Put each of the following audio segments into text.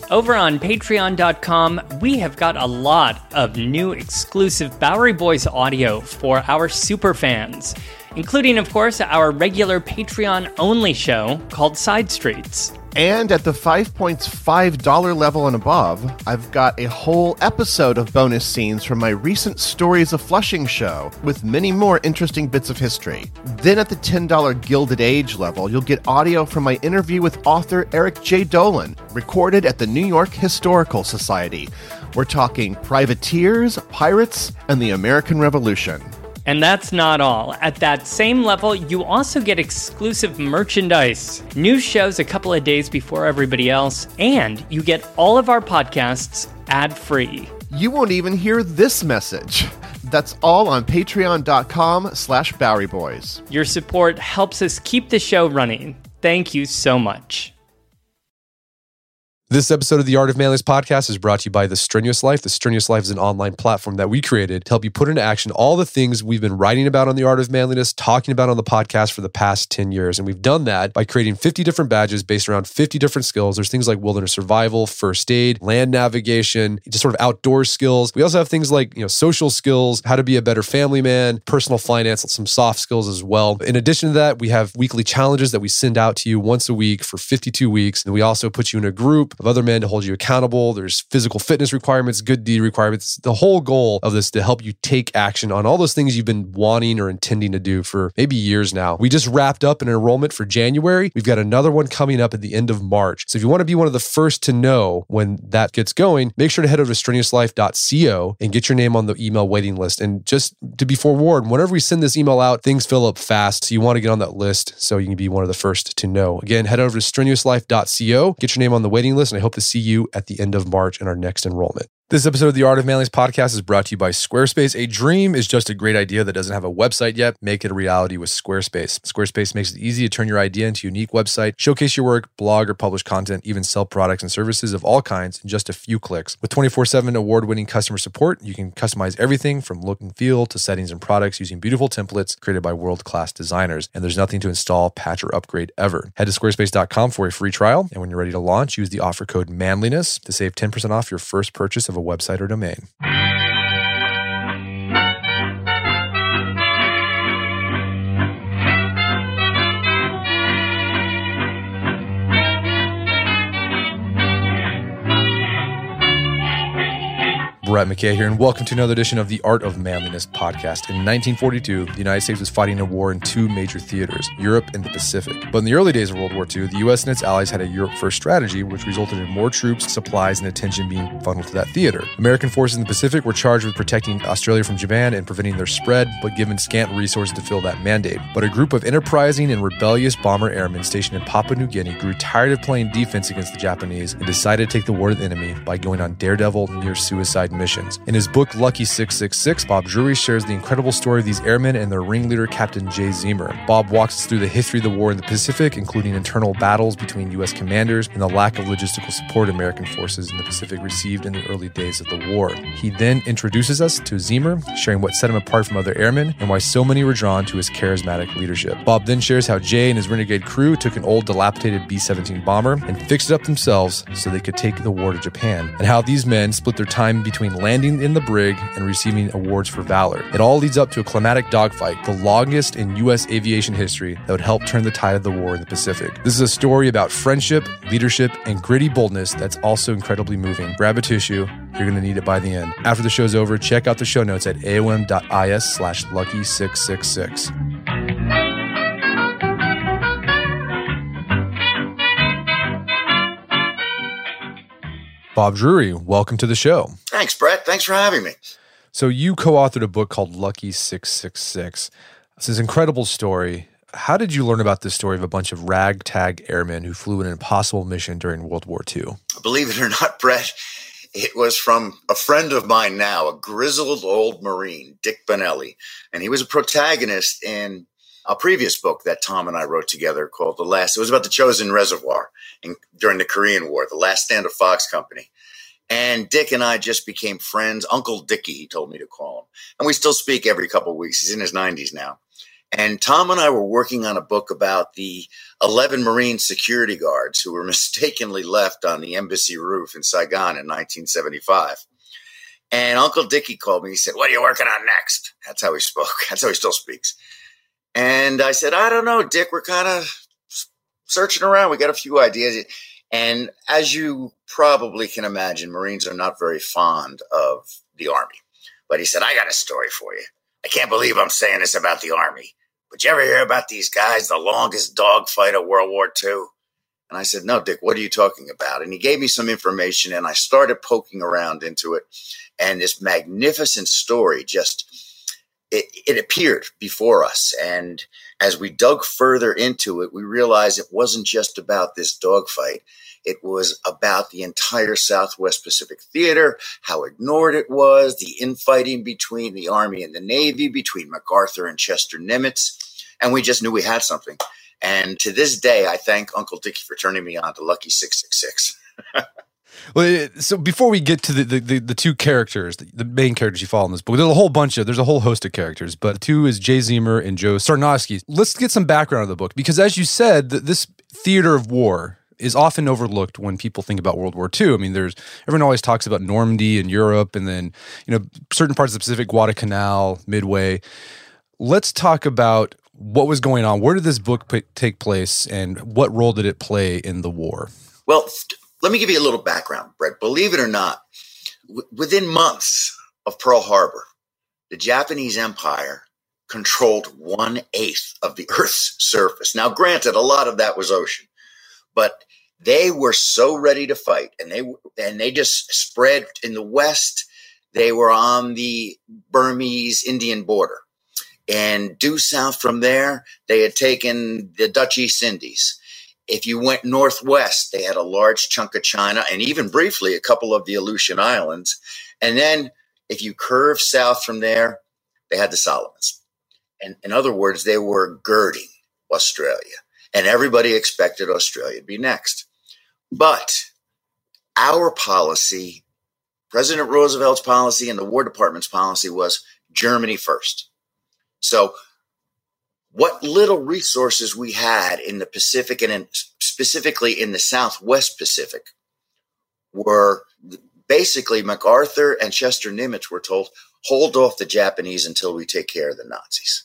Over on patreon.com, we have got a lot of new exclusive Bowery Boys audio for our superfans, including, of course, our regular Patreon-only show called Side Streets. And at the $5.5 level and above, I've got a whole episode of bonus scenes from my recent Stories of Flushing show, with many more interesting bits of history. Then at the $10 Gilded Age level, you'll get audio from my interview with author Eric J. Dolan, recorded at the New York Historical Society. We're talking privateers, pirates, and the American Revolution. And that's not all. At that same level, you also get exclusive merchandise, new shows a couple of days before everybody else, and you get all of our podcasts ad-free. You won't even hear this message. That's all on patreon.com/BoweryBoys. Your support helps us keep the show running. Thank you so much. This episode of the Art of Manliness podcast is brought to you by The Strenuous Life. The Strenuous Life is an online platform that we created to help you put into action all the things we've been writing about on the Art of Manliness, talking about on the podcast for the past 10 years. And we've done that by creating 50 different badges based around 50 different skills. There's things like wilderness survival, first aid, land navigation, just sort of outdoor skills. We also have things like, social skills, how to be a better family man, personal finance, some soft skills as well. In addition to that, we have weekly challenges that we send out to you once a week for 52 weeks. And we also put you in a group of other men to hold you accountable. There's physical fitness requirements, good deed requirements. The whole goal of this is to help you take action on all those things you've been wanting or intending to do for maybe years now. We just wrapped up an enrollment for January. We've got another one coming up at the end of March. So if you want to be one of the first to know when that gets going, make sure to head over to strenuouslife.co and get your name on the email waiting list. And just to be forewarned, whenever we send this email out, things fill up fast. So you want to get on that list so you can be one of the first to know. Again, head over to strenuouslife.co, get your name on the waiting list, and I hope to see you at the end of March in our next enrollment. This episode of the Art of Manliness podcast is brought to you by Squarespace. A dream is just a great idea that doesn't have a website yet. Make it a reality with Squarespace. Squarespace makes it easy to turn your idea into a unique website, showcase your work, blog or publish content, even sell products and services of all kinds in just a few clicks. With 24/7 award-winning customer support, you can customize everything from look and feel to settings and products using beautiful templates created by world-class designers. And there's nothing to install, patch, or upgrade ever. Head to squarespace.com for a free trial. And when you're ready to launch, use the offer code MANLINESS to save 10% off your first purchase of a website or domain. Brett McKay here, and welcome to another edition of the Art of Manliness podcast. In 1942, the United States was fighting a war in two major theaters, Europe and the Pacific. But in the early days of World War II, the U.S. and its allies had a Europe-first strategy, which resulted in more troops, supplies, and attention being funneled to that theater. American forces in the Pacific were charged with protecting Australia from Japan and preventing their spread, but given scant resources to fill that mandate. But a group of enterprising and rebellious bomber airmen stationed in Papua New Guinea grew tired of playing defense against the Japanese and decided to take the war to the enemy by going on daredevil, near-suicide missions. In his book, Lucky 666, Bob Drury shares the incredible story of these airmen and their ringleader, Captain Jay Zemer. Bob walks us through the history of the war in the Pacific, including internal battles between U.S. commanders and the lack of logistical support American forces in the Pacific received in the early days of the war. He then introduces us to Zemer, sharing what set him apart from other airmen and why so many were drawn to his charismatic leadership. Bob then shares how Jay and his renegade crew took an old dilapidated B-17 bomber and fixed it up themselves so they could take the war to Japan, and how these men split their time between landing in the brig and receiving awards for valor. It all leads up to a climatic dogfight, the longest in U.S. aviation history, that would help turn the tide of the war in the Pacific. This is a story about friendship, leadership, and gritty boldness that's also incredibly moving. Grab a tissue. You're going to need it by the end. After the show's over, check out the show notes at aom.is/lucky666. Bob Drury, welcome to the show. Thanks, Brett. Thanks for having me. So you co-authored a book called Lucky 666. It's this incredible story. How did you learn about this story of a bunch of ragtag airmen who flew an impossible mission during World War II? Believe it or not, Brett, it was from a friend of mine now, a grizzled old Marine, Dick Benelli. And he was a protagonist in a previous book that Tom and I wrote together called it was about the Chosin Reservoir during the Korean War, The Last Stand of Fox Company. And Dick and I just became friends. Uncle Dickie, he told me to call him. And we still speak every couple of weeks. He's in his 90s now. And Tom and I were working on a book about the 11 Marine security guards who were mistakenly left on the embassy roof in Saigon in 1975. And Uncle Dickie called me. He said, "What are you working on next?" That's how he spoke. That's how he still speaks. And I said, "I don't know, Dick. We're kind of searching around. We got a few ideas." And as you probably can imagine, Marines are not very fond of the Army. But he said, "I got a story for you. I can't believe I'm saying this about the Army. But you ever hear about these guys, the longest dogfight of World War II?" And I said, "No, Dick, what are you talking about?" And he gave me some information, and I started poking around into it. And this magnificent story it appeared before us. And as we dug further into it, we realized it wasn't just about this dogfight. It was about the entire Southwest Pacific Theater, how ignored it was, the infighting between the Army and the Navy, between MacArthur and Chester Nimitz. And we just knew we had something. And to this day, I thank Uncle Dickie for turning me on to Lucky 666. Well, so before we get to the two characters, the main characters you follow in this book, there's a whole host of characters, but two is Jay Ziemer and Joe Sarnoski. Let's get some background of the book, because as you said, this theater of war is often overlooked when people think about World War II. I mean, everyone always talks about Normandy and Europe, and then, certain parts of the Pacific, Guadalcanal, Midway. Let's talk about what was going on. Where did this book take place, and what role did it play in the war? Well, let me give you a little background, Brett. Believe it or not, within months of Pearl Harbor, the Japanese Empire controlled 1/8 of the Earth's surface. Now, granted, a lot of that was ocean, but they were so ready to fight, and they just spread in the west. They were on the Burmese Indian border, and due south from there, they had taken the Dutch East Indies. If you went northwest, they had a large chunk of China, and even briefly a couple of the Aleutian Islands. And then if you curve south from there, they had the Solomons. And in other words, they were girding Australia, and everybody expected Australia to be next. But our policy, President Roosevelt's policy and the War Department's policy, was Germany first. So what little resources we had in the Pacific, and specifically in the Southwest Pacific, were basically MacArthur and Chester Nimitz were told, hold off the Japanese until we take care of the Nazis.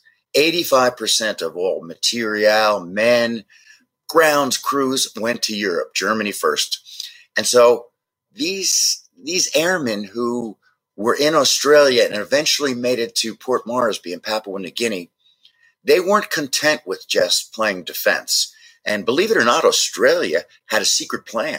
85% of all material, men, grounds, crews went to Europe, Germany first. And so these airmen who were in Australia and eventually made it to Port Moresby in Papua New Guinea, they weren't content with just playing defense. And believe it or not, Australia had a secret plan.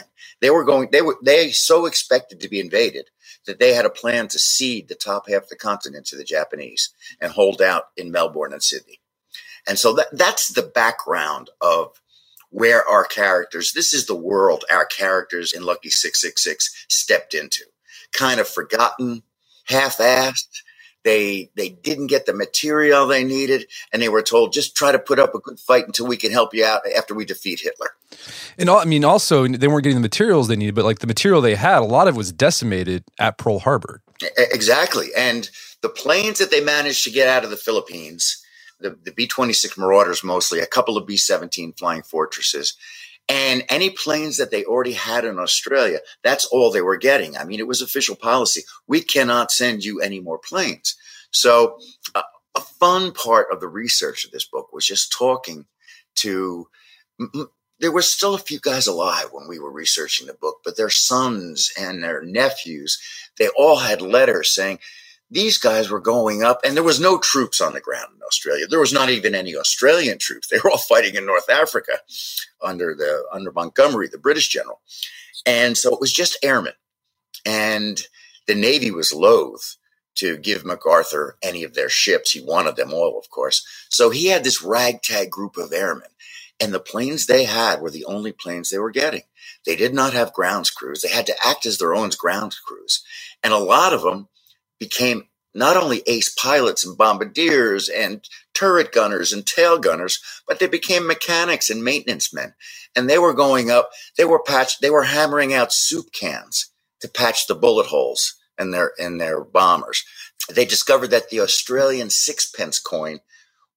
They so expected to be invaded that they had a plan to cede the top half of the continent to the Japanese and hold out in Melbourne and Sydney. And so that's the background of where our characters, this is the world our characters in Lucky 666 stepped into. Kind of forgotten, half-assed. They didn't get the material they needed, and they were told, just try to put up a good fight until we can help you out after we defeat Hitler. And also, they weren't getting the materials they needed, but like the material they had, a lot of it was decimated at Pearl Harbor. Exactly. And the planes that they managed to get out of the Philippines, the B-26 Marauders mostly, a couple of B-17 Flying Fortresses, and any planes that they already had in Australia, that's all they were getting. I mean, it was official policy. We cannot send you any more planes. So a fun part of the research of this book was just talking to there were still a few guys alive when we were researching the book, but their sons and their nephews, they all had letters saying these guys were going up, and there was no troops on the ground in Australia. There was not even any Australian troops. They were all fighting in North Africa under Montgomery, the British general. And so it was just airmen. And the Navy was loath to give MacArthur any of their ships. He wanted them all, of course. So he had this ragtag group of airmen. And the planes they had were the only planes they were getting. They did not have ground crews. They had to act as their own ground crews. And a lot of them became not only ace pilots and bombardiers and turret gunners and tail gunners, but they became mechanics and maintenance men. And they were going up, they were hammering out soup cans to patch the bullet holes in their bombers. They discovered that the Australian sixpence coin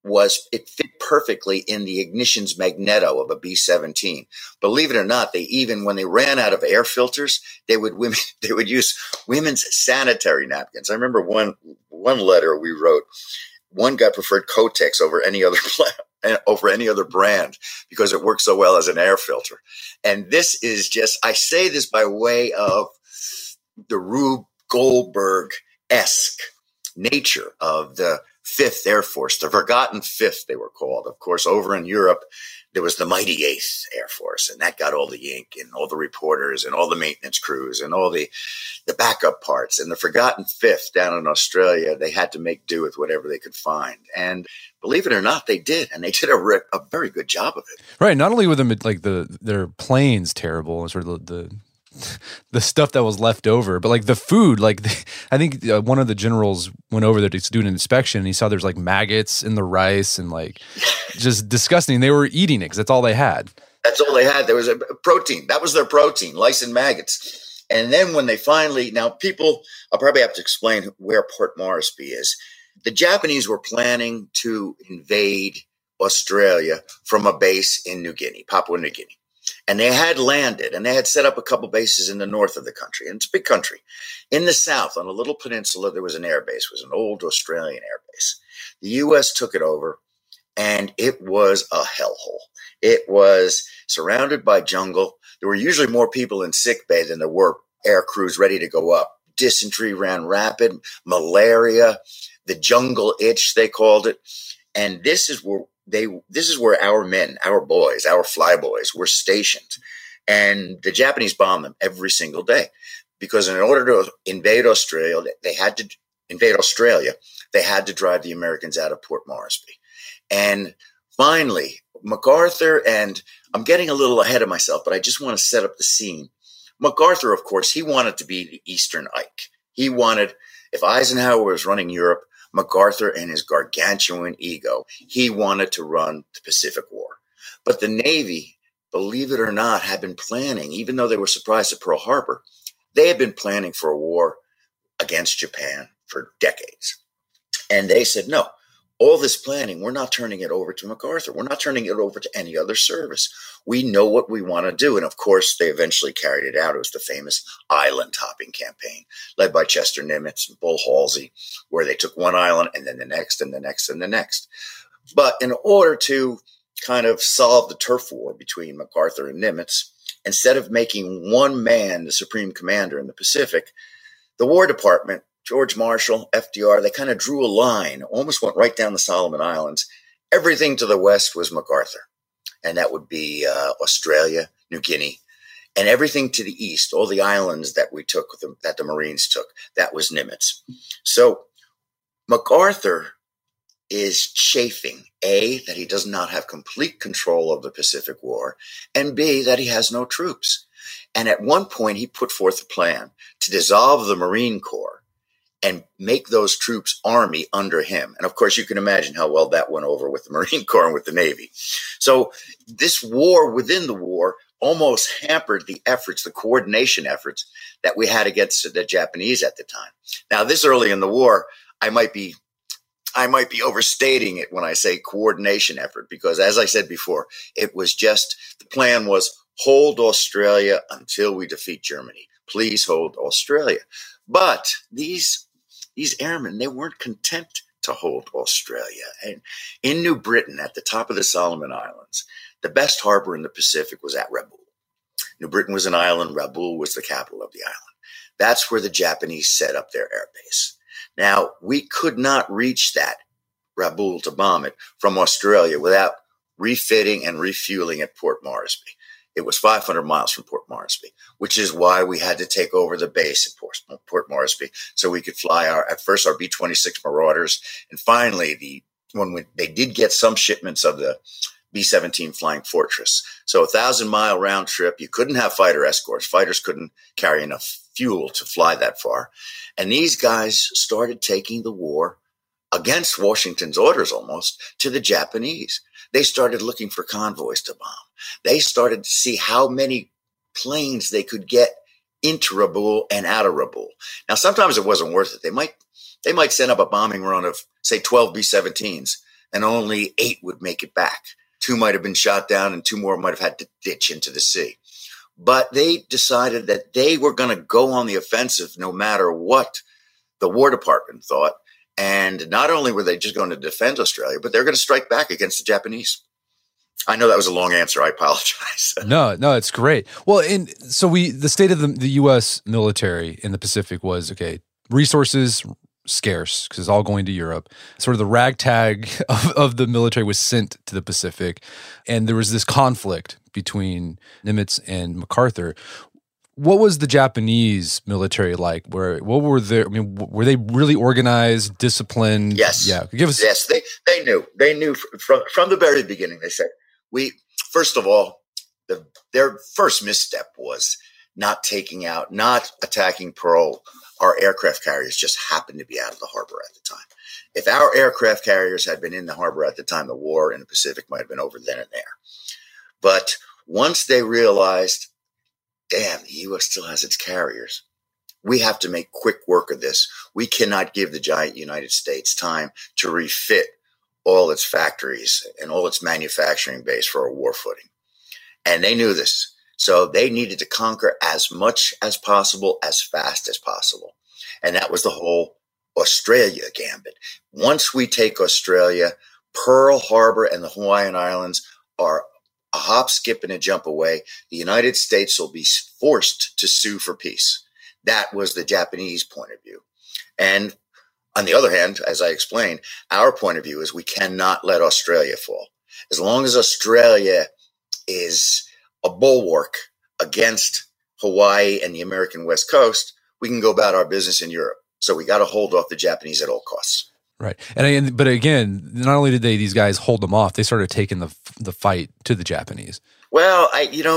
it fit perfectly in the ignitions magneto of a B-17. Believe it or not, when they ran out of air filters, they would use women's sanitary napkins. I remember one letter we wrote. One guy preferred Kotex over any other brand because it works so well as an air filter. And this is I say this by way of the Rube Goldberg-esque nature of the 5th Air Force, the Forgotten Fifth, they were called. Of course, over in Europe, there was the mighty 8th Air Force, and that got all the ink and all the reporters and all the maintenance crews and all the backup parts. And the Forgotten Fifth down in Australia, they had to make do with whatever they could find. And believe it or not, they did. And they did a very good job of it. Right. Not only were them like their planes terrible and sort of the stuff that was left over, but like the food, I think one of the generals went over there to do an inspection and he saw there's like maggots in the rice and like just disgusting. They were eating it because that's all they had. That's all they had. There was a protein. That was their protein, lice and maggots. And then when they now people, I'll probably have to explain where Port Moresby is. The Japanese were planning to invade Australia from a base in New Guinea, Papua New Guinea. And they had landed and they had set up a couple bases in the north of the country. And it's a big country. In the south, on a little peninsula, there was an air base. It was an old Australian air base. The U.S. took it over and it was a hellhole. It was surrounded by jungle. There were usually more people in sick bay than there were air crews ready to go up. Dysentery ran rapid, malaria, the jungle itch, they called it. And this is where our men, our boys, our flyboys were stationed. And the Japanese bombed them every single day because in order to invade Australia, they had to drive the Americans out of Port Moresby. And finally, MacArthur, and I'm getting a little ahead of myself, but I just want to set up the scene. MacArthur, of course, he wanted to be the Eastern Ike. He wanted, if Eisenhower was running Europe, MacArthur and his gargantuan ego, he wanted to run the Pacific War. But the Navy, believe it or not, had been planning, even though they were surprised at Pearl Harbor, they had been planning for a war against Japan for decades. And they said, no, all this planning, we're not turning it over to MacArthur. We're not turning it over to any other service. We know what we want to do. And of course, they eventually carried it out. It was the famous island hopping campaign led by Chester Nimitz and Bull Halsey, where they took one island and then the next and the next and the next. But in order to kind of solve the turf war between MacArthur and Nimitz, instead of making one man the supreme commander in the Pacific, the War Department, George Marshall, FDR, they kind of drew a line, almost went right down the Solomon Islands. Everything to the west was MacArthur, and that would be Australia, New Guinea, and everything to the east, all the islands that we took, that the Marines took, that was Nimitz. So MacArthur is chafing, A, that he does not have complete control of the Pacific War, and B, that he has no troops. And at one point, he put forth a plan to dissolve the Marine Corps and make those troops army under him. And of course, you can imagine how well that went over with the Marine Corps and with the Navy. So this war within the war almost hampered the efforts, the coordination efforts that we had against the Japanese at the time. Now, this early in the war, I might be overstating it when I say coordination effort, because as I said before, it was just, the plan was hold Australia until we defeat Germany. Please hold Australia. But these airmen, they weren't content to hold Australia. And in New Britain, at the top of the Solomon Islands, the best harbor in the Pacific was at Rabaul. New Britain was an island. Rabaul was the capital of the island. That's where the Japanese set up their air base. Now, we could not reach that Rabaul to bomb it from Australia without refitting and refueling at Port Moresby. It was 500 miles from Port Moresby, which is why we had to take over the base at Port Moresby so we could fly at first our B-26 Marauders. And finally, they did get some shipments of the B-17 Flying Fortress. So 1,000-mile round trip. You couldn't have fighter escorts. Fighters couldn't carry enough fuel to fly that far. And these guys started taking the war against Washington's orders almost to the Japanese. They started looking for convoys to bomb. They started to see how many planes they could get into Rabaul and out of Rabaul. Now, sometimes it wasn't worth it. They might send up a bombing run of, say, 12 B-17s and only 8 would make it back. 2 might have been shot down and 2 more might have had to ditch into the sea. But they decided that they were going to go on the offensive no matter what the War Department thought. And not only were they just going to defend Australia, but they're going to strike back against the Japanese. I know that was a long answer. I apologize. No, it's great. Well, the state of the U.S. military in the Pacific was, okay, resources scarce because it's all going to Europe. Sort of the ragtag of the military was sent to the Pacific. And there was this conflict between Nimitz and MacArthur. What was the Japanese military like? Were they really organized, disciplined? Yes. Yeah. Give us. Yes, they knew. They knew from the very beginning. They said, first of all, their first misstep was not attacking Pearl. Our aircraft carriers just happened to be out of the harbor at the time. If our aircraft carriers had been in the harbor at the time, the war in the Pacific might have been over then and there. But once they realized, damn, the U.S. still has its carriers, we have to make quick work of this. We cannot give the giant United States time to refit all its factories and all its manufacturing base for a war footing. And they knew this. So they needed to conquer as much as possible, as fast as possible. And that was the whole Australia gambit. Once we take Australia, Pearl Harbor and the Hawaiian Islands are a hop, skip, and a jump away. The United States will be forced to sue for peace. That was the Japanese point of view. And on the other hand, as I explained, our point of view is we cannot let Australia fall. As long as Australia is a bulwark against Hawaii and the American West Coast, we can go about our business in Europe. So we got to hold off the Japanese at all costs. Right. But again, not only did these guys hold them off, they started taking the fight to the Japanese. Well,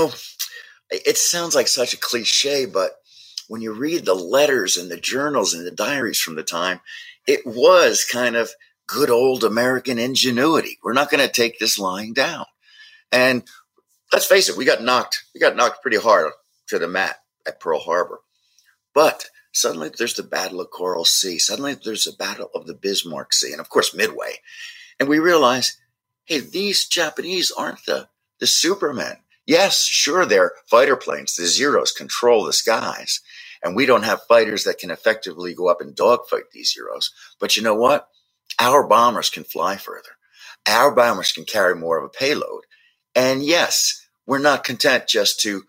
it sounds like such a cliche, but when you read the letters and the journals and the diaries from the time, it was kind of good old American ingenuity. We're not going to take this lying down. And let's face it, we got knocked pretty hard to the mat at Pearl Harbor. But suddenly there's the Battle of Coral Sea. Suddenly there's the Battle of the Bismarck Sea. And of course, Midway. And we realize, hey, these Japanese aren't the Supermen. Yes, sure, they're fighter planes. The Zeros control the skies. And we don't have fighters that can effectively go up and dogfight these Zeros. But you know what? Our bombers can fly further. Our bombers can carry more of a payload. And yes, we're not content just to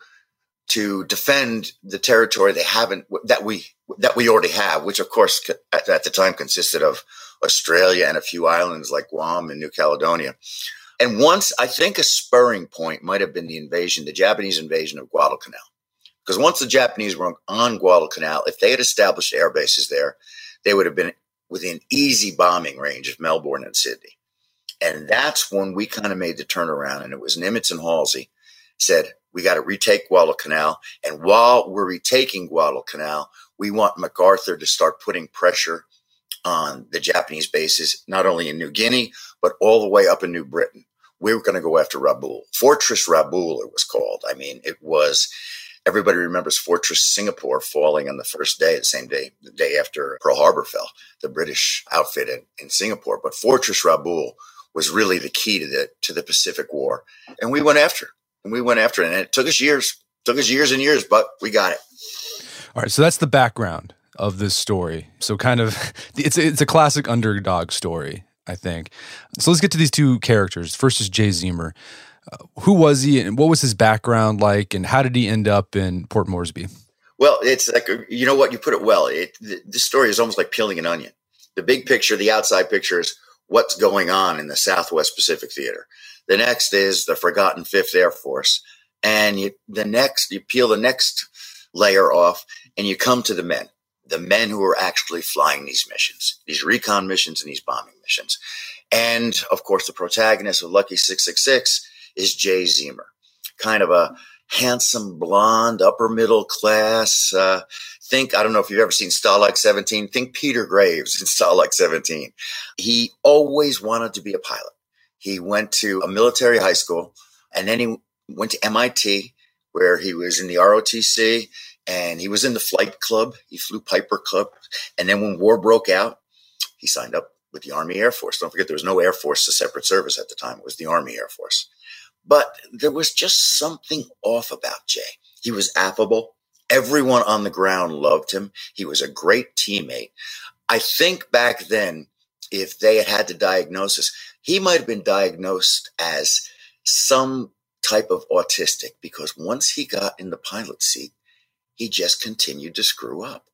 defend the territory that we already have, which of course at the time consisted of Australia and a few islands like Guam and New Caledonia. And once, I think a spurring point might have been the Japanese invasion of Guadalcanal. Because once the Japanese were on Guadalcanal, if they had established air bases there, they would have been within easy bombing range of Melbourne and Sydney. And that's when we kind of made the turnaround. And it was Nimitz and Halsey said, we got to retake Guadalcanal. And while we're retaking Guadalcanal, we want MacArthur to start putting pressure on the Japanese bases, not only in New Guinea, but all the way up in New Britain. We were going to go after Rabaul. Fortress Rabaul, it was called. I mean, it was, everybody remembers Fortress Singapore falling on the first day, the day after Pearl Harbor fell, the British outfit in Singapore. But Fortress Rabaul was really the key to the Pacific War. And we went after it. And it took us years and years, but we got it. All right. So that's the background of this story. So kind of, it's a classic underdog story, I think. So let's get to these two characters. First is Jay Ziemer. Who was he and what was his background like and how did he end up in Port Moresby? Well, it's like, you know what, you put it well. This story is almost like peeling an onion. The big picture, the outside picture is what's going on in the Southwest Pacific Theater. The next is the forgotten 5th Air Force. And you peel the next layer off and you come to the men who are actually flying these missions, these recon missions and these bombing missions. And of course, the protagonist of Lucky 666 is Jay Ziemer, kind of a handsome blonde, upper middle class. I don't know if you've ever seen Stalag 17. Think Peter Graves in Stalag 17. He always wanted to be a pilot. He went to a military high school and then he went to MIT where he was in the ROTC and he was in the flight club. He flew Piper Club. And then when war broke out, he signed up with the Army Air Force. Don't forget, there was no Air Force, a separate service at the time. It was the Army Air Force. But there was just something off about Jay. He was affable. Everyone on the ground loved him. He was a great teammate. I think back then, if they had to diagnose us, he might have been diagnosed as some type of autistic, because once he got in the pilot seat, he just continued to screw up.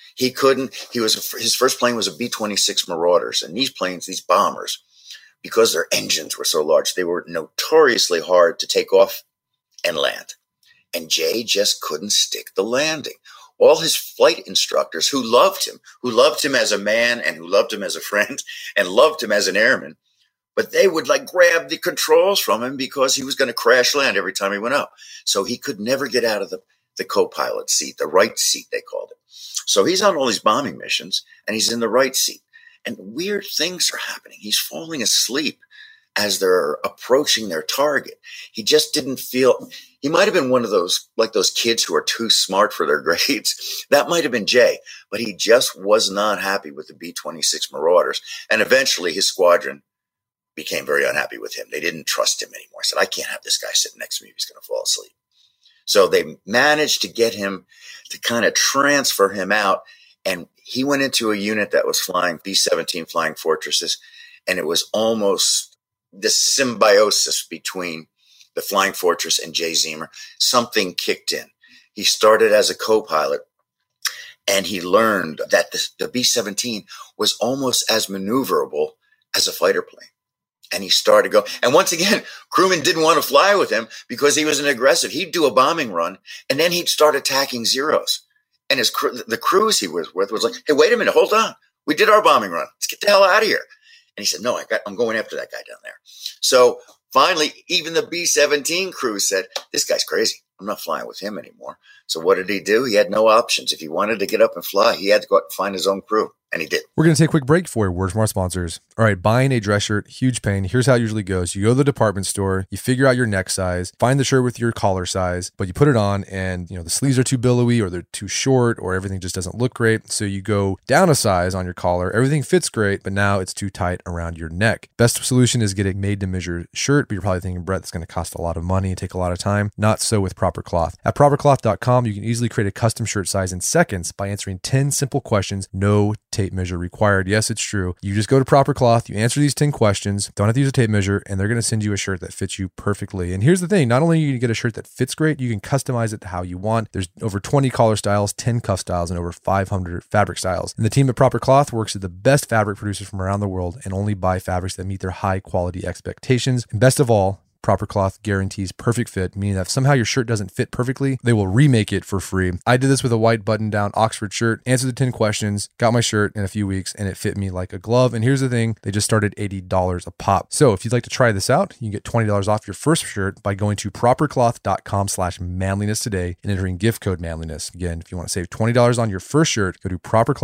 His first plane was a B-26 Marauders, and these planes, these bombers, because their engines were so large, they were notoriously hard to take off and land. And Jay just couldn't stick the landing. All his flight instructors who loved him as a man and who loved him as a friend and loved him as an airman, but they would grab the controls from him because he was going to crash land every time he went up. So he could never get out of the co-pilot seat, the right seat, they called it. So he's on all these bombing missions and he's in the right seat. And weird things are happening. He's falling asleep as they're approaching their target. He just didn't feel, he might have been one of those kids who are too smart for their grades. That might have been Jay, but he just was not happy with the B-26 Marauders. And eventually his squadron became very unhappy with him. They didn't trust him anymore. Said, I can't have this guy sitting next to me if he's going to fall asleep. So they managed to get him to kind of transfer him out. And he went into a unit that was flying B-17 Flying Fortresses. And it was almost this symbiosis between the Flying Fortress and Jay Ziemer. Something kicked in. He started as a co-pilot, and he learned that the B-17 was almost as maneuverable as a fighter plane. And he started going. And once again, crewmen didn't want to fly with him because he was an aggressive. He'd do a bombing run, and then he'd start attacking Zeros. And the crews he was with was like, hey, wait a minute, hold on. We did our bombing run. Let's get the hell out of here. And he said, no, I'm going after that guy down there. So finally, even the B-17 crew said, this guy's crazy. I'm not flying with him anymore. So what did he do? He had no options. If he wanted to get up and fly, he had to go out and find his own crew. And he did. We're going to take a quick break for a word from our sponsors. All right, buying a dress shirt, huge pain. Here's how it usually goes. You go to the department store, you figure out your neck size, find the shirt with your collar size, but you put it on and the sleeves are too billowy or they're too short or everything just doesn't look great. So you go down a size on your collar. Everything fits great, but now it's too tight around your neck. Best solution is get a made-to-measure shirt, but you're probably thinking, Brett, that's going to cost a lot of money and take a lot of time. Not so with Proper Cloth. At propercloth.com, you can easily create a custom shirt size in seconds by answering 10 simple questions. No tape measure required. Yes, it's true. You just go to Proper Cloth, you answer these 10 questions, don't have to use a tape measure, and they're going to send you a shirt that fits you perfectly. And here's the thing, not only are you going to get a shirt that fits great, you can customize it how you want. There's over 20 collar styles, 10 cuff styles, and over 500 fabric styles. And the team at Proper Cloth works with the best fabric producers from around the world and only buy fabrics that meet their high quality expectations. And best of all, Proper Cloth guarantees perfect fit, meaning that if somehow your shirt doesn't fit perfectly, they will remake it for free. I did this with a white button-down Oxford shirt, answered the 10 questions, got my shirt in a few weeks, and it fit me like a glove. And here's the thing, they just started $80 a pop. So if you'd like to try this out, you can get $20 off your first shirt by going to propercloth.com/manliness today and entering gift code manliness. Again, if you want to save $20 on your first shirt, go to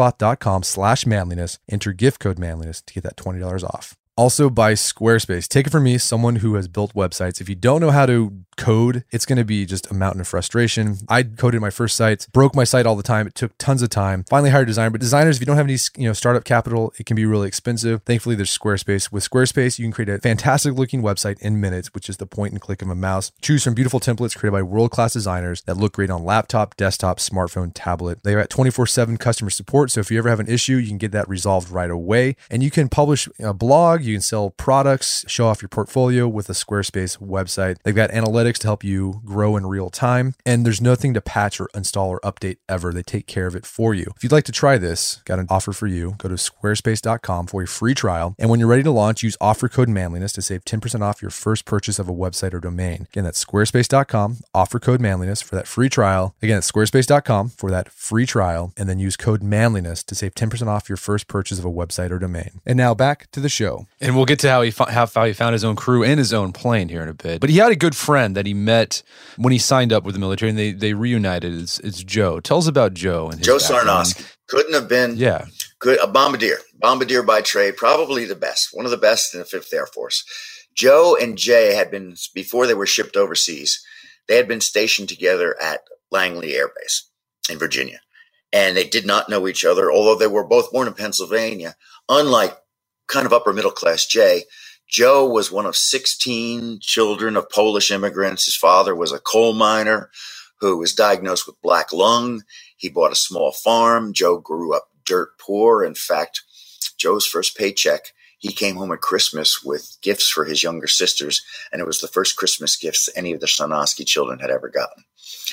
propercloth.com/manliness, enter gift code manliness to get that $20 off. Also by Squarespace. Take it from me, someone who has built websites. If you don't know how to code, it's going to be just a mountain of frustration. I coded my first sites, broke my site all the time. It took tons of time. Finally hired a designer, but designers, if you don't have any, startup capital, it can be really expensive. Thankfully, there's Squarespace. With Squarespace, you can create a fantastic looking website in minutes, which is the point and click of a mouse. Choose from beautiful templates created by world-class designers that look great on laptop, desktop, smartphone, tablet. They are at 24/7 customer support. So if you ever have an issue, you can get that resolved right away. And you can publish a blog, you can sell products, show off your portfolio with a Squarespace website. They've got analytics to help you grow in real time. And there's nothing to patch or install or update ever. They take care of it for you. If you'd like to try this, got an offer for you. Go to squarespace.com for a free trial. And when you're ready to launch, use offer code manliness to save 10% off your first purchase of a website or domain. Again, that's squarespace.com, offer code manliness for that free trial. Again, it's squarespace.com for that free trial. And then use code manliness to save 10% off your first purchase of a website or domain. And now back to the show. And we'll get to how he found his own crew and his own plane here in a bit. But he had a good friend that he met when he signed up with the military, and they reunited. It's Joe. Tell us about Joe and his Joe background. Sarnoski. Couldn't have been good. A bombardier by trade, probably the best, one of the best in the 5th Air Force. Joe and Jay had been, before they were shipped overseas, they had been stationed together at Langley Air Base in Virginia. And they did not know each other, although they were both born in Pennsylvania. Unlike kind of upper middle class Jay. Joe was one of 16 children of Polish immigrants. His father was a coal miner who was diagnosed with black lung. He bought a small farm. Joe grew up dirt poor. In fact, Joe's first paycheck, he came home at Christmas with gifts for his younger sisters, and it was the first Christmas gifts any of the Sarnosky children had ever gotten.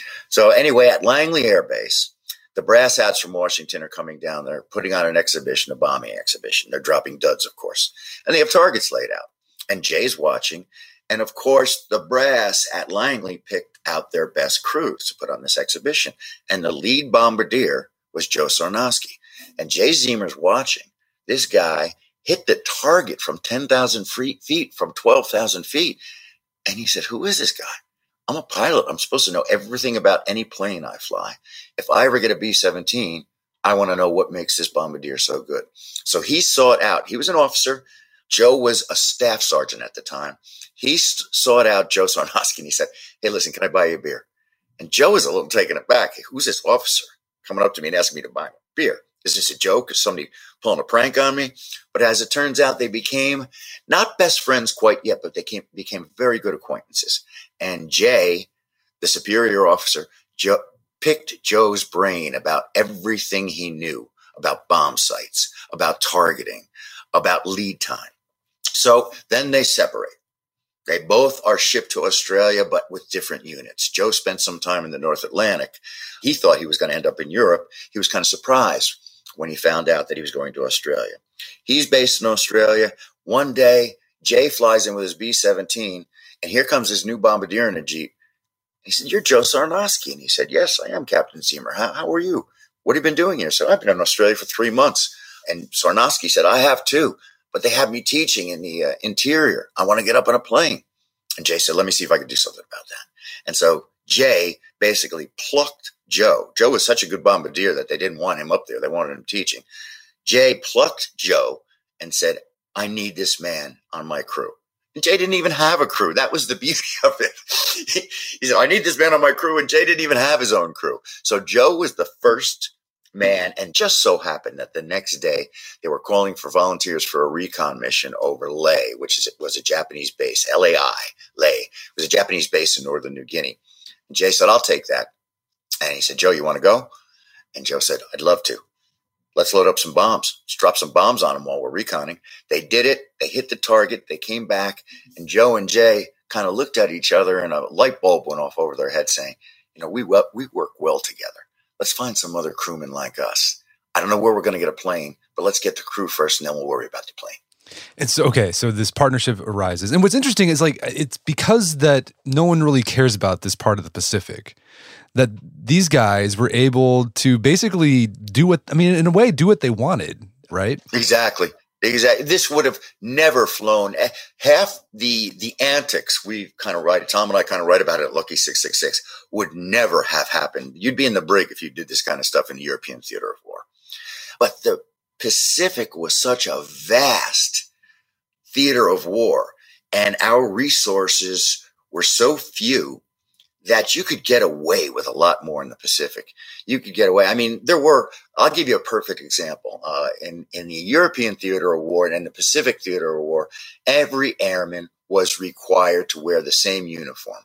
So anyway, at Langley Air Base, the brass hats from Washington are coming down. They're putting on an exhibition, a bombing exhibition. They're dropping duds, of course. And they have targets laid out. And Jay's watching. And, of course, the brass at Langley picked out their best crews to put on this exhibition. And the lead bombardier was Joe Sarnosky. And Jay Ziemer's watching. This guy hit the target from 10,000 feet, from 12,000 feet. And he said, who is this guy? I'm a pilot. I'm supposed to know everything about any plane I fly. If I ever get a B-17, I want to know what makes this bombardier so good. So he sought out. He was an officer. Joe was a staff sergeant at the time. He sought out Joe Sarnosky and he said, hey, listen, can I buy you a beer? And Joe was a little taken aback. Hey, who's this officer coming up to me and asking me to buy him a beer? Is this a joke? Is somebody pulling a prank on me? But as it turns out, they became not best friends quite yet, but they became very good acquaintances. And Jay, the superior officer, picked Joe's brain about everything he knew about bomb sites, about targeting, about lead time. So then they separate. They both are shipped to Australia, but with different units. Joe spent some time in the North Atlantic. He thought he was going to end up in Europe. He was kind of surprised when he found out that he was going to Australia. He's based in Australia. One day, Jay flies in with his B-17, and here comes his new bombardier in a Jeep. He said, you're Joe Sarnosky. And he said, yes, I am, Captain Ziemer. How are you? What have you been doing here? So I've been in Australia for 3 months. And Sarnosky said, I have too, but they have me teaching in the interior. I want to get up on a plane. And Jay said, let me see if I can do something about that. And so Jay basically plucked Joe. Joe was such a good bombardier that they didn't want him up there. They wanted him teaching. Jay plucked Joe and said, I need this man on my crew. And Jay didn't even have a crew. That was the beauty of it. He said, I need this man on my crew. And Jay didn't even have his own crew. So Joe was the first man. And just so happened that the next day they were calling for volunteers for a recon mission over Lae, which was a Japanese base. Lae was a Japanese base in northern New Guinea. And Jay said, I'll take that. And he said, Joe, you want to go? And Joe said, I'd love to. Let's load up some bombs. Let's drop some bombs on them while we're reconning. They did it. They hit the target. They came back. And Joe and Jay kind of looked at each other and a light bulb went off over their head saying, we work well together. Let's find some other crewmen like us. I don't know where we're going to get a plane, but let's get the crew first and then we'll worry about the plane. And so, okay, so this partnership arises. And what's interesting is it's because that no one really cares about this part of the Pacific, that these guys were able to basically in a way, do what they wanted, right? Exactly. This would have never flown. Half the antics we kind of write, Tom and I kind of write about it at Lucky 666, would never have happened. You'd be in the brig if you did this kind of stuff in the European theater of war. But the Pacific was such a vast theater of war, and our resources were so few that you could get away with a lot more in the Pacific. You could get away. I mean, I'll give you a perfect example. In the European theater of war and in the Pacific theater of war, every airman was required to wear the same uniform,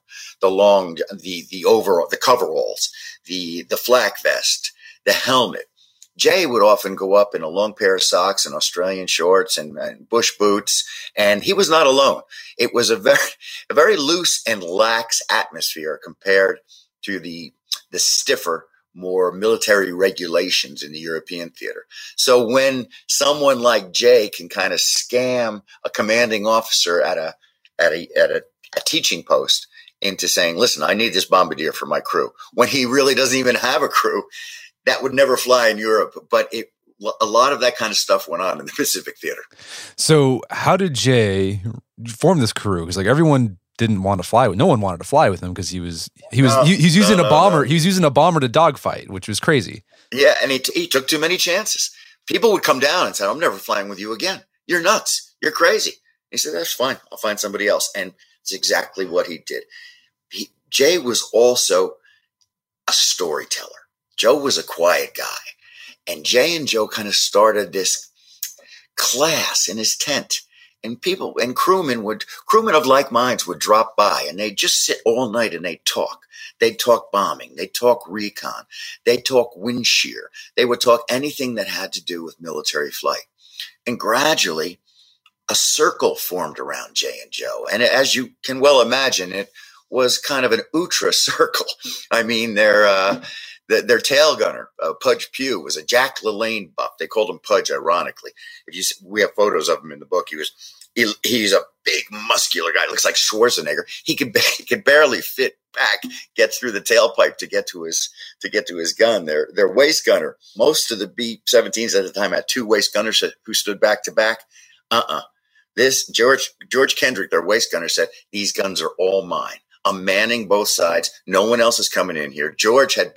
the overall, the coveralls, the flak vest, the helmet. Jay would often go up in a long pair of socks and Australian shorts and bush boots, and he was not alone. It was a very loose and lax atmosphere compared to the stiffer, more military regulations in the European theater. So when someone like Jay can kind of scam a commanding officer at a teaching post into saying, listen, I need this bombardier for my crew, when he really doesn't even have a crew, that would never fly in Europe, but a lot of that kind of stuff went on in the Pacific theater. So how did Jay form this crew? Because everyone didn't want to fly with. No one wanted to fly with him because he's using a bomber. No. He was using a bomber to dogfight, which was crazy. Yeah, and he took too many chances. People would come down and say, "I'm never flying with you again. You're nuts. You're crazy." He said, "That's fine. I'll find somebody else." And it's exactly what he did. Jay was also a storyteller. Joe was a quiet guy. And Jay and Joe kind of started this class in his tent. And people and crewmen of like minds would drop by, and they'd just sit all night and they'd talk. They'd talk bombing. They'd talk recon. They'd talk wind shear. They would talk anything that had to do with military flight. And gradually, a circle formed around Jay and Joe. And as you can well imagine, it was kind of an ultra circle. I mean, their tail gunner, Pudge Pugh, was a Jack LaLanne buff. They called him Pudge, ironically. We have photos of him in the book. He's a big, muscular guy. Looks like Schwarzenegger. He could barely fit back, get through the tailpipe to get to his gun. Their waist gunner. Most of the B-17s at the time had two waist gunners who stood back to back. This George Kendrick, their waist gunner, said, "These guns are all mine. I'm manning both sides. No one else is coming in here." George had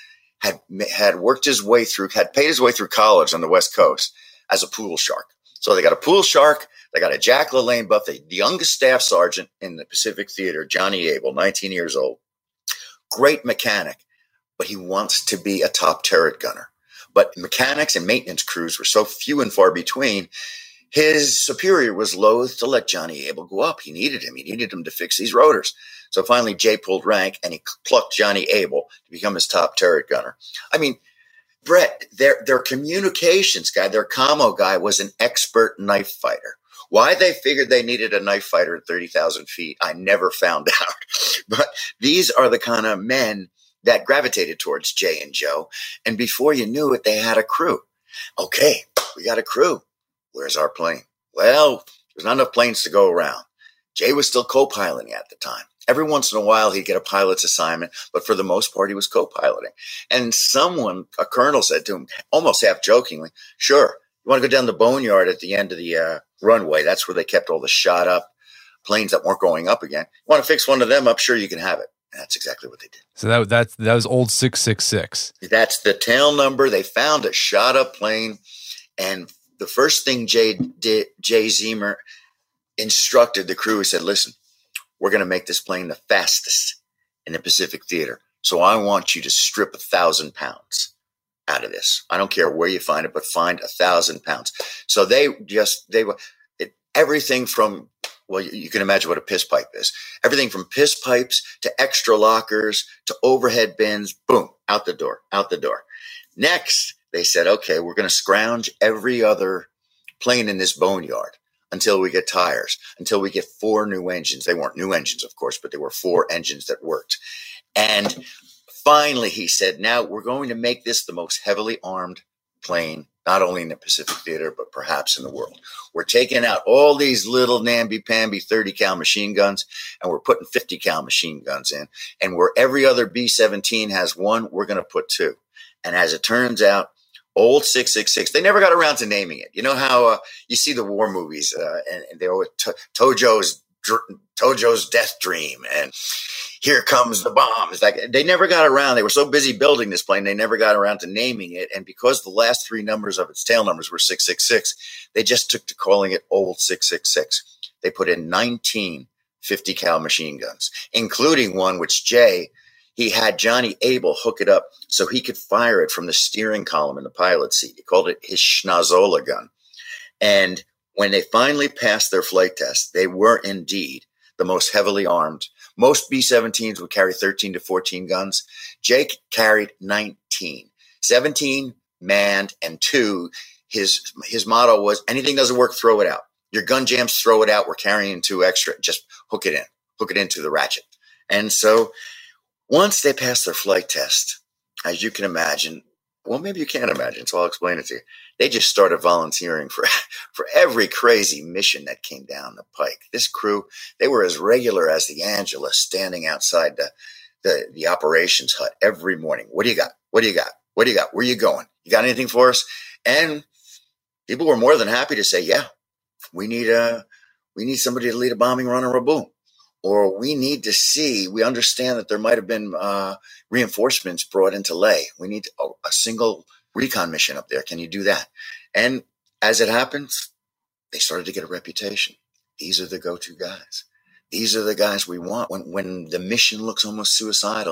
worked his way through, had paid his way through college on the West Coast as a pool shark. So they got a pool shark. They got a Jack LaLanne buff, the youngest staff sergeant in the Pacific Theater, Johnny Abel, 19 years old. Great mechanic, but he wants to be a top turret gunner. But mechanics and maintenance crews were so few and far between. His superior was loath to let Johnny Abel go up. He needed him. He needed him to fix these rotors. So finally, Jay pulled rank, and he plucked Johnny Abel to become his top turret gunner. I mean, Brett, their communications guy, their commo guy, was an expert knife fighter. Why they figured they needed a knife fighter at 30,000 feet, I never found out. But these are the kind of men that gravitated towards Jay and Joe. And before you knew it, they had a crew. Okay, we got a crew. Where's our plane? Well, there's not enough planes to go around. Jay was still co-piloting at the time. Every once in a while, he'd get a pilot's assignment, but for the most part, he was co-piloting. And a colonel said to him, almost half jokingly, "Sure, you want to go down the boneyard at the end of the runway? That's where they kept all the shot up planes that weren't going up again. You want to fix one of them up? Sure, you can have it." And that's exactly what they did. So that was old 666. That's the tail number. They found a shot up plane, and the first thing Jay Ziemer instructed the crew, he said, "Listen, we're going to make this plane the fastest in the Pacific Theater. So I want you to strip 1,000 pounds out of this. I don't care where you find it, but find 1,000 pounds." So everything from, well, you can imagine what a piss pipe is. Everything from piss pipes to extra lockers to overhead bins, boom, out the door. Next, they said, "Okay, we're going to scrounge every other plane in this boneyard until we get tires, until we get 4 new engines." They weren't new engines, of course, but there were 4 engines that worked. And finally, he said, "Now we're going to make this the most heavily armed plane, not only in the Pacific Theater, but perhaps in the world. We're taking out all these little namby-pamby 30 cal machine guns, and we're putting 50 cal machine guns in. And where every other B-17 has 1, we're going to put 2. And as it turns out, old 666, they never got around to naming it. You know how you see the war movies and they always Tojo's death dream and here comes the bomb. It's like they never got around. They were so busy building this plane, they never got around to naming it. And because the last 3 numbers of its tail numbers were 666, they just took to calling it old 666. They put in 19 50 cal machine guns, including one which he had Johnny Abel hook it up so he could fire it from the steering column in the pilot's seat. He called it his Schnazola gun. And when they finally passed their flight test, they were indeed the most heavily armed. Most B-17s would carry 13 to 14 guns. Jake carried 19, 17 manned, and 2. His motto was, anything doesn't work, throw it out. Your gun jams, throw it out. We're carrying 2 extra. Just hook it into the ratchet. And so once they passed their flight test, as you can imagine, well, maybe you can't imagine, so I'll explain it to you. They just started volunteering for every crazy mission that came down the pike. This crew, they were as regular as the Angela standing outside the operations hut every morning. "What do you got? What do you got? What do you got? Where you going? You got anything for us?" And people were more than happy to say, "Yeah, we need somebody to lead a bombing run or a boom. Or we understand that there might have been reinforcements brought into Leh. We need a single recon mission up there. Can you do that?" And as it happens, they started to get a reputation. These are the go-to guys. These are the guys we want. When the mission looks almost suicidal,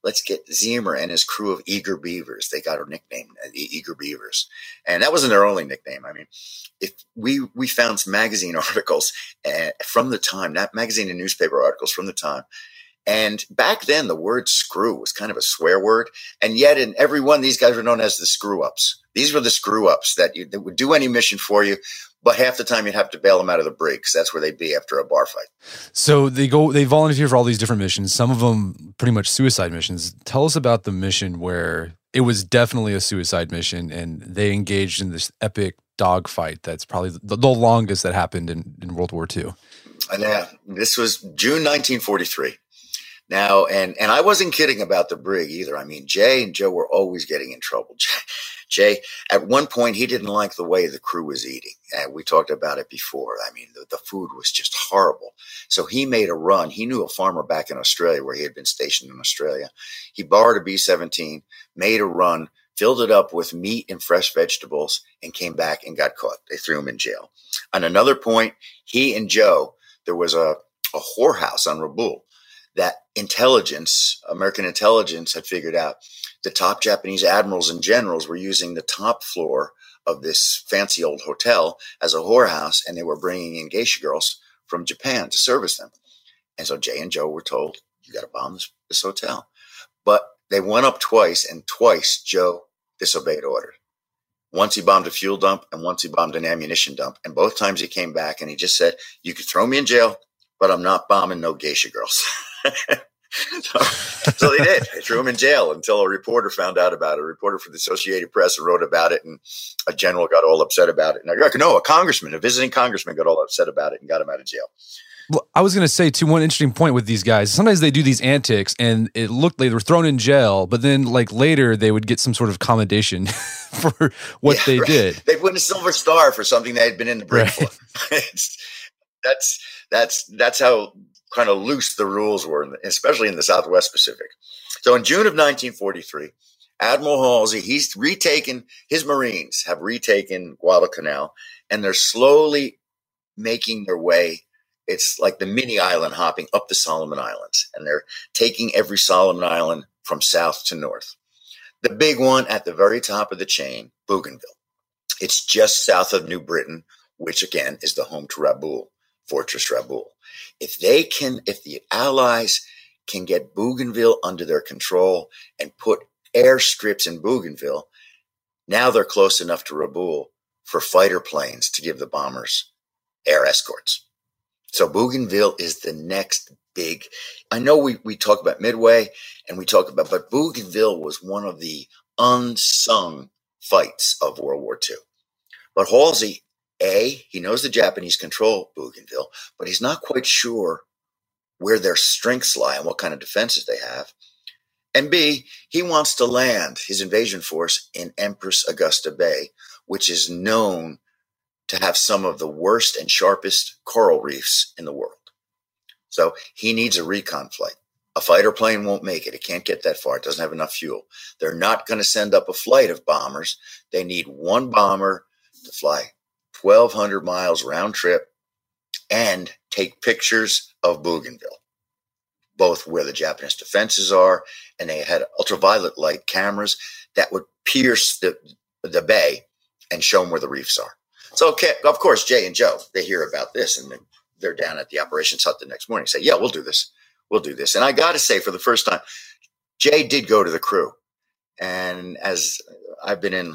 let's get Ziemer and his crew of Eager Beavers. They got a nickname, the Eager Beavers. And that wasn't their only nickname. I mean, if we found some magazine articles from the time, that magazine and newspaper articles from the time. And back then, the word screw was kind of a swear word. And yet in every one, these guys were known as the screw ups. These were the screw ups that would do any mission for you. But half the time you'd have to bail them out of the brig because that's where they'd be after a bar fight. So they volunteer for all these different missions, some of them pretty much suicide missions. Tell us about the mission where it was definitely a suicide mission and they engaged in this epic dogfight that's probably the longest that happened in World War II. And this was June 1943. Now, and I wasn't kidding about the brig either. I mean, Jay and Joe were always getting in trouble. Jay, at one point, he didn't like the way the crew was eating. And we talked about it before. I mean, the food was just horrible. So he made a run. He knew a farmer back in Australia where he had been stationed in Australia. He borrowed a B-17, made a run, filled it up with meat and fresh vegetables, and came back and got caught. They threw him in jail. On another point, he and Joe, there was a whorehouse on Rabaul that American intelligence had figured out. The top Japanese admirals and generals were using the top floor of this fancy old hotel as a whorehouse, and they were bringing in geisha girls from Japan to service them. And so Jay and Joe were told, you got to bomb this hotel. But they went up twice, and twice Joe disobeyed order. Once he bombed a fuel dump, and once he bombed an ammunition dump. And both times he came back, and he just said, you could throw me in jail, but I'm not bombing no geisha girls. So they did. They threw him in jail until a reporter found out about it. A reporter for the Associated Press wrote about it, and a general got all upset about it. A visiting congressman got all upset about it and got him out of jail. Well, I was going to say, too, one interesting point with these guys, sometimes they do these antics and it looked like they were thrown in jail, but then like later they would get some sort of commendation for what they did. They'd win a Silver Star for something they had been in the brig for. That's how kind of loose the rules were, especially in the Southwest Pacific. So in June of 1943, Admiral Halsey, his Marines have retaken Guadalcanal, and they're slowly making their way. It's like the mini island hopping up the Solomon Islands, and they're taking every Solomon Island from south to north. The big one at the very top of the chain, Bougainville. It's just south of New Britain, which again is the home to Rabaul, Fortress Rabaul. If the Allies can get Bougainville under their control and put airstrips in Bougainville, now they're close enough to Rabaul for fighter planes to give the bombers air escorts. So Bougainville is the next big. I know we talk about Midway and but Bougainville was one of the unsung fights of World War II. But Halsey, he knows the Japanese control Bougainville, but he's not quite sure where their strengths lie and what kind of defenses they have. And B, he wants to land his invasion force in Empress Augusta Bay, which is known to have some of the worst and sharpest coral reefs in the world. So he needs a recon flight. A fighter plane won't make it. It can't get that far. It doesn't have enough fuel. They're not going to send up a flight of bombers. They need one bomber to fly 1,200 miles round trip and take pictures of Bougainville, both where the Japanese defenses are, and they had ultraviolet light cameras that would pierce the bay and show them where the reefs are. So, okay, of course, Jay and Joe, they hear about this, and they're down at the operations hut the next morning, say, yeah, we'll do this. We'll do this. And I got to say, for the first time, Jay did go to the crew. And as I've been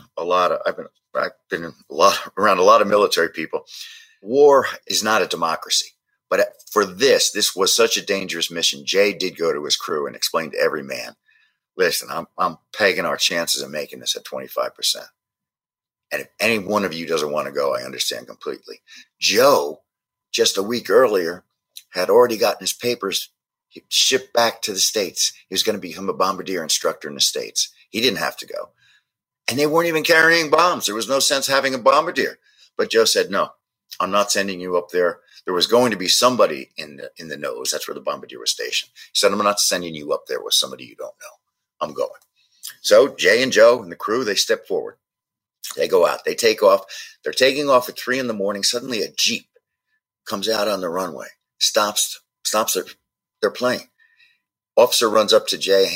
around a lot of military people. War is not a democracy. But for this was such a dangerous mission. Jay did go to his crew and explain to every man, listen, I'm pegging our chances of making this at 25%. And if any one of you doesn't want to go, I understand completely. Joe, just a week earlier, had already gotten his papers shipped back to the States. He was going to become a bombardier instructor in the States. He didn't have to go. And they weren't even carrying bombs. There was no sense having a bombardier. But Joe said, no, I'm not sending you up there. There was going to be somebody in the nose. That's where the bombardier was stationed. He said, I'm not sending you up there with somebody you don't know. I'm going. So Jay and Joe and the crew, they step forward. They go out. They take off. They're taking off at 3 a.m. Suddenly a Jeep comes out on the runway, stops their plane. Officer runs up to Jay,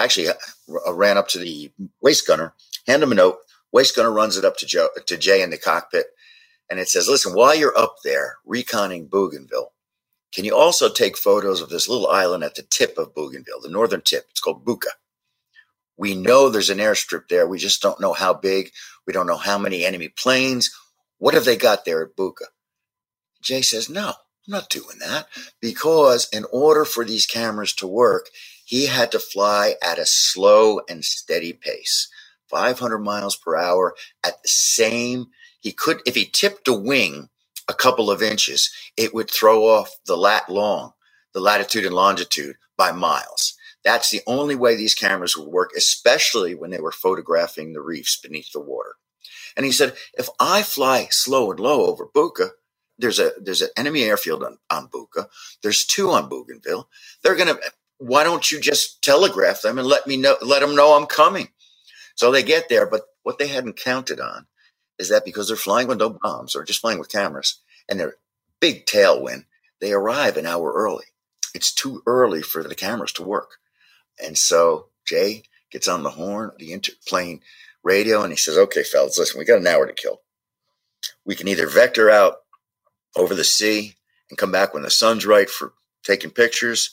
ran up to the waist gunner, hand him a note. Waist gunner runs it up to Jay in the cockpit. And it says, listen, while you're up there reconning Bougainville, can you also take photos of this little island at the tip of Bougainville, the northern tip? It's called Buka. We know there's an airstrip there. We just don't know how big. We don't know how many enemy planes. What have they got there at Buka? Jay says, no, I'm not doing that, because in order for these cameras to work, he had to fly at a slow and steady pace, 500 miles per hour at the same. If he tipped a wing a couple of inches, it would throw off the latitude and longitude by miles. That's the only way these cameras would work, especially when they were photographing the reefs beneath the water. And he said, if I fly slow and low over Buka, there's an enemy airfield on Buka. There's 2 on Bougainville. Why don't you just telegraph them and let them know I'm coming? So they get there, but what they hadn't counted on is that because they're flying with no bombs or just flying with cameras and they're big tailwind, they arrive an hour early. It's too early for the cameras to work. And so Jay gets on the horn, the interplane radio, and he says, okay, fellas, listen, we got an hour to kill. We can either vector out over the sea and come back when the sun's right for taking pictures,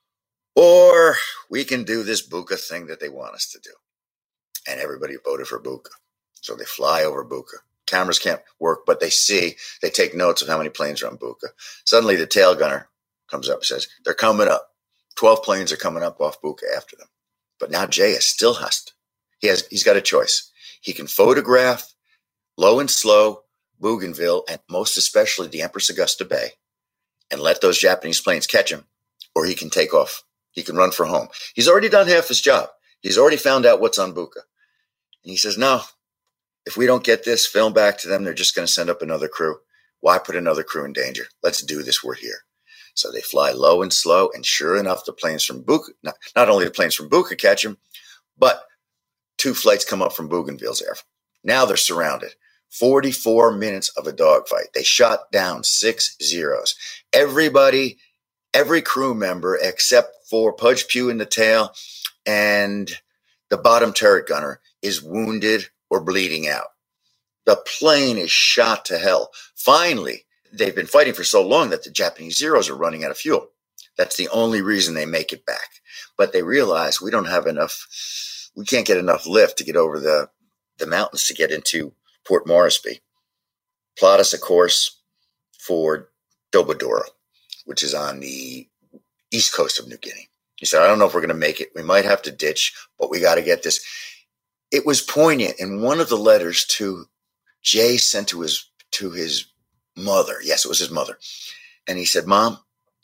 or we can do this Buka thing that they want us to do. And everybody voted for Buka. So they fly over Buka. Cameras can't work, but they take notes of how many planes are on Buka. Suddenly the tail gunner comes up and says, they're coming up. 12 planes are coming up off Buka after them. But now Jay is still hustled. He's got a choice. He can photograph low and slow Bougainville, and most especially the Empress Augusta Bay, and let those Japanese planes catch him, or he can take off. He can run for home. He's already done half his job. He's already found out what's on Buka. And he says, no, if we don't get this film back to them, they're just going to send up another crew. Why put another crew in danger? Let's do this. We're here. So they fly low and slow, and sure enough, the planes from Buka, not only the planes from Buka catch him, but 2 flights come up from Bougainville's air. Now they're surrounded. 44 minutes of a dogfight. They shot down 6 Zeros. Everybody, every crew member except for Pudge Pugh in the tail and the bottom turret gunner is wounded or bleeding out. The plane is shot to hell. Finally, they've been fighting for so long that the Japanese Zeros are running out of fuel. That's the only reason they make it back. But they realize we don't have enough. We can't get enough lift to get over the mountains to get into Port Moresby. Plot us a course for Dobodoro, which is on the east coast of New Guinea. He said, I don't know if we're going to make it. We might have to ditch, but we got to get this. It was poignant in one of the letters to Jay sent to his mother. Yes, it was his mother. And he said, Mom,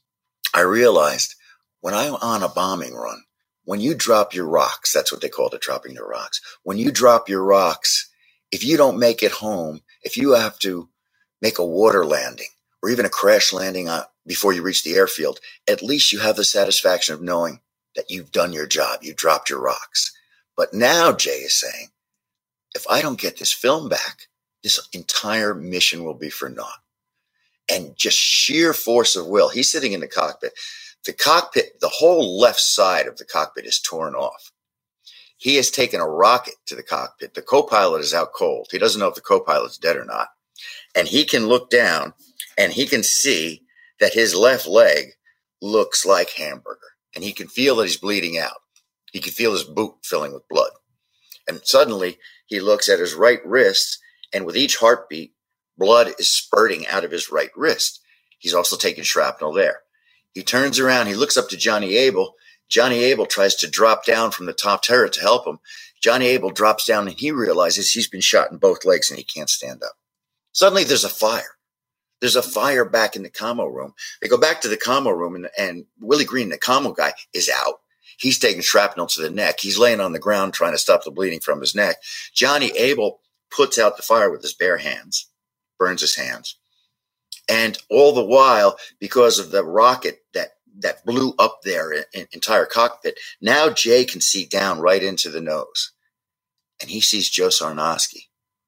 I realized when I'm on a bombing run, when you drop your rocks, that's what they called it, dropping your rocks. When you drop your rocks, if you don't make it home, if you have to make a water landing or even a crash landing before you reach the airfield, at least you have the satisfaction of knowing that you've done your job. You dropped your rocks. But now Jay is saying, if I don't get this film back, this entire mission will be for naught. And just sheer force of will. He's sitting in the cockpit. The cockpit, the whole left side of the cockpit is torn off. He has taken a rocket to the cockpit. The co-pilot is out cold. He doesn't know if the co-pilot's dead or not. And he can look down and he can see that his left leg looks like hamburger. And he can feel that he's bleeding out. He can feel his boot filling with blood. And suddenly he looks at his right wrist, and with each heartbeat, blood is spurting out of his right wrist. He's also taking shrapnel there. He turns around. He looks up to Johnny Abel. Johnny Abel tries to drop down from the top turret to help him. Johnny Abel drops down and he realizes he's been shot in both legs and he can't stand up. Suddenly there's a fire. There's a fire back in the commo room. They go back to the commo room and Willie Green, the commo guy, is out. He's taking shrapnel to the neck. He's laying on the ground trying to stop the bleeding from his neck. Johnny Abel puts out the fire with his bare hands, burns his hands. And all the while, because of the rocket that blew up their entire cockpit, now Jay can see down right into the nose. And he sees Joe Sarnosky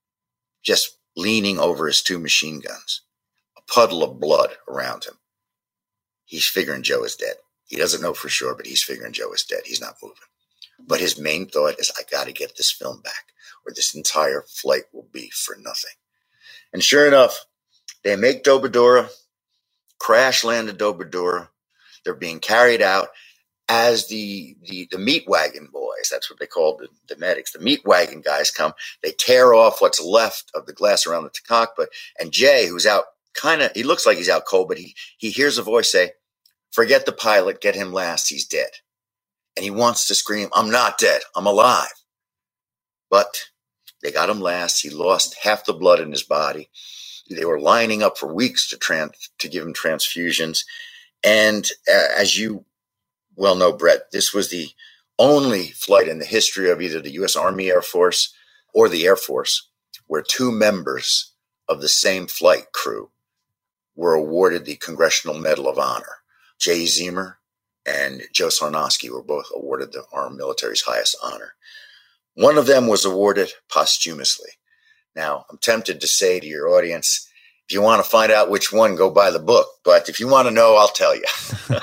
just leaning over his 2 machine guns, a puddle of blood around him. He's figuring Joe is dead. He doesn't know for sure, but he's figuring Joe is dead. He's not moving. But his main thought is, I got to get this film back, or this entire flight will be for nothing. And sure enough, they make Dobodura, crash land at Dobodura. They're being carried out as the meat wagon boys. That's what they call the medics. The meat wagon guys come. They tear off what's left of the glass around the cockpit. And Jay, who's out he looks like he's out cold, but he hears a voice say, forget the pilot, get him last, he's dead. And he wants to scream, I'm not dead, I'm alive. But they got him last. He lost half the blood in his body. They were lining up for weeks to give him transfusions. And as you well know, Brett, this was the only flight in the history of either the U.S. Army Air Force or the Air Force where two members of the same flight crew were awarded the Congressional Medal of Honor. Jay Ziemer and Joe Sarnosky were both awarded our military's highest honor. One of them was awarded posthumously. Now, I'm tempted to say to your audience, if you want to find out which one, go buy the book. But if you want to know, I'll tell you.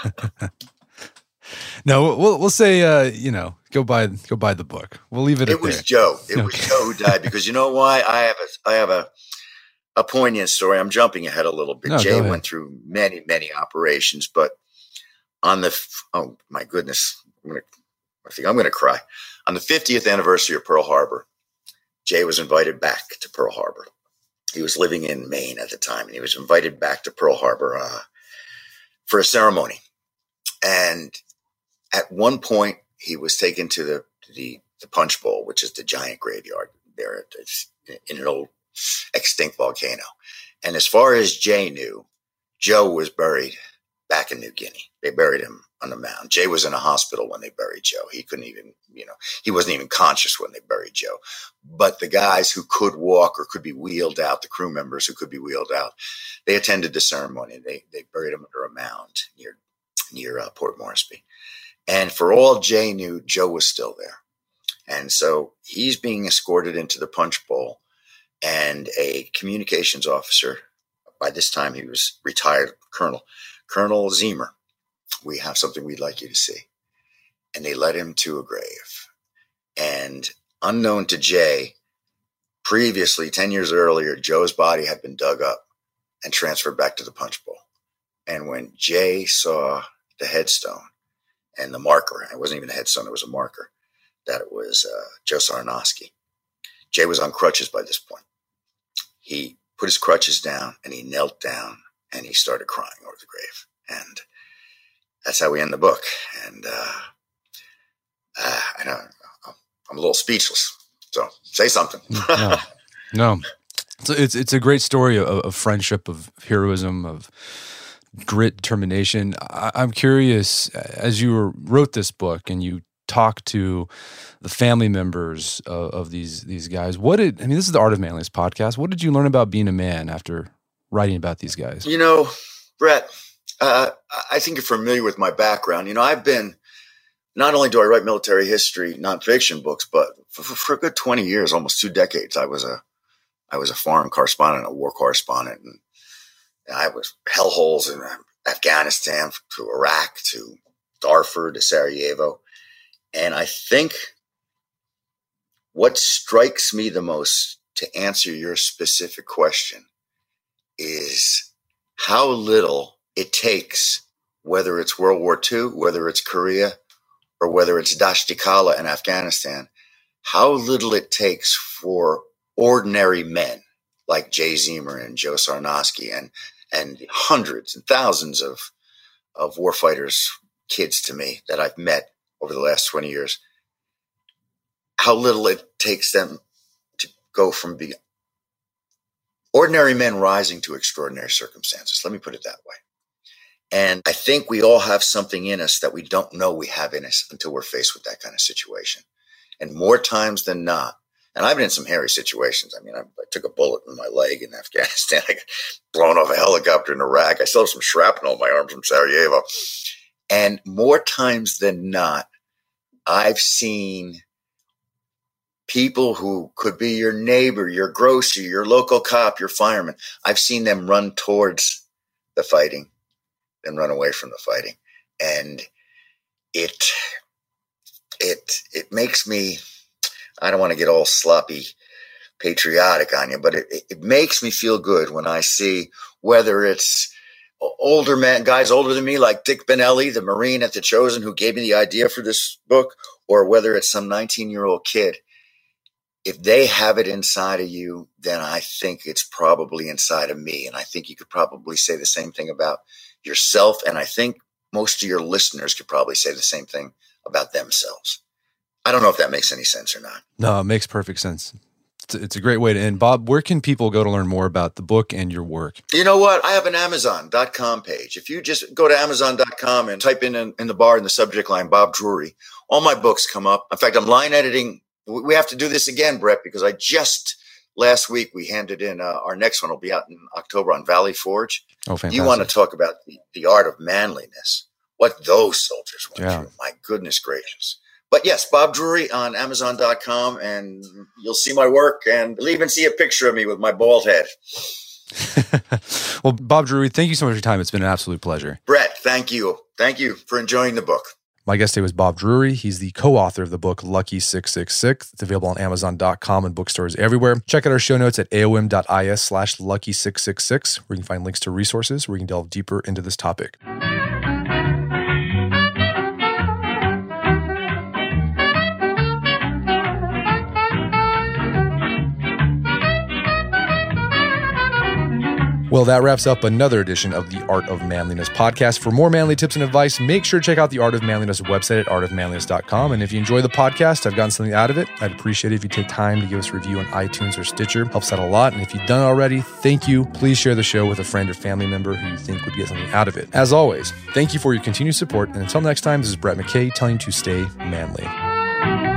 No, we'll say, go buy the book. We'll leave it at there. It was Joe. It was Joe who died, because you know why? I have a poignant story. I'm jumping ahead a little bit. Jay went through many, many operations, but on oh my goodness, I think I'm going to cry. On the 50th anniversary of Pearl Harbor, Jay was invited back to Pearl Harbor. He was living in Maine at the time, and he was invited back to Pearl Harbor for a ceremony. And at one point, he was taken to the Punch Bowl, which is the giant graveyard there in an old extinct volcano. And as far as Jay knew, Joe was buried back in New Guinea. They buried him on the mound. Jay was in a hospital when they buried Joe. He couldn't even, he wasn't even conscious when they buried Joe. But the guys who could walk or could be wheeled out, the crew members who could be wheeled out, they attended the ceremony. They buried him under a mound near Port Moresby. And for all Jay knew, Joe was still there. And so he's being escorted into the Punch Bowl, and a communications officer, by this time he was retired Colonel Ziemer, we have something we'd like you to see. And they led him to a grave. And unknown to Jay, previously, 10 years earlier, Joe's body had been dug up and transferred back to the Punch Bowl. And when Jay saw the headstone and the marker, it wasn't even a headstone, it was a marker, that it was Joe Sarnosky. Jay was on crutches by this point. He put his crutches down and he knelt down and he started crying over the grave. And that's how we end the book. And I know I'm a little speechless. So say something. No. So it's a great story of friendship, of heroism, of grit, determination. I'm curious, as you wrote this book and you talked to the family members of these guys, this is the Art of Manliness podcast. What did you learn about being a man after writing about these guys? Brett, I think you're familiar with my background. I've been, not only do I write military history, nonfiction books, but for a good 20 years, almost 2 decades, I was a foreign correspondent, a war correspondent. And I was hellholes in Afghanistan, to Iraq, to Darfur, to Sarajevo. And I think what strikes me the most, to answer your specific question, is how little it takes, whether it's World War II, whether it's Korea, or whether it's Dasht-i Kala in Afghanistan, how little it takes for ordinary men like Jay Ziemer and Joe Sarnosky and hundreds and thousands of warfighters, kids to me that I've met over the last 20 years, how little it takes them to go from being ordinary men rising to extraordinary circumstances. Let me put it that way. And I think we all have something in us that we don't know we have in us until we're faced with that kind of situation. And more times than not, and I've been in some hairy situations. I took a bullet in my leg in Afghanistan. I got blown off a helicopter in Iraq. I still have some shrapnel in my arm from Sarajevo. And more times than not, I've seen people who could be your neighbor, your grocer, your local cop, your fireman. I've seen them run towards the fighting and run away from the fighting. And it makes me, I don't want to get all sloppy patriotic on you, but it makes me feel good when I see, whether it's older men, guys older than me, like Dick Benelli, the Marine at The Chosen, who gave me the idea for this book, or whether it's some 19-year-old kid. If they have it inside of you, then I think it's probably inside of me. And I think you could probably say the same thing about yourself. And I think most of your listeners could probably say the same thing about themselves. I don't know if that makes any sense or not. No, it makes perfect sense. It's a great way to end. Bob, where can people go to learn more about the book and your work? You know what? I have an Amazon.com page. If you just go to Amazon.com and type in the bar in the subject line, Bob Drury, all my books come up. In fact, I'm line editing. We have to do this again, Brett, because last week we handed in our next one will be out in October on Valley Forge. Oh, fantastic. You want to talk about the art of manliness, what those soldiers went through. My goodness gracious. But yes, Bob Drury on Amazon.com, and you'll see my work, and you'll even see a picture of me with my bald head. Well, Bob Drury, thank you so much for your time. It's been an absolute pleasure. Brett, thank you. Thank you for enjoying the book. My guest today was Bob Drury. He's the co-author of the book Lucky 666. It's available on Amazon.com and bookstores everywhere. Check out our show notes at aom.is/lucky666, where you can find links to resources where you can delve deeper into this topic. Well, that wraps up another edition of the Art of Manliness podcast. For more manly tips and advice, make sure to check out the Art of Manliness website at artofmanliness.com. And if you enjoy the podcast, I've gotten something out of it, I'd appreciate it if you take time to give us a review on iTunes or Stitcher. Helps out a lot. And if you've done it already, thank you. Please share the show with a friend or family member who you think would get something out of it. As always, thank you for your continued support. And until next time, this is Brett McKay telling you to stay manly.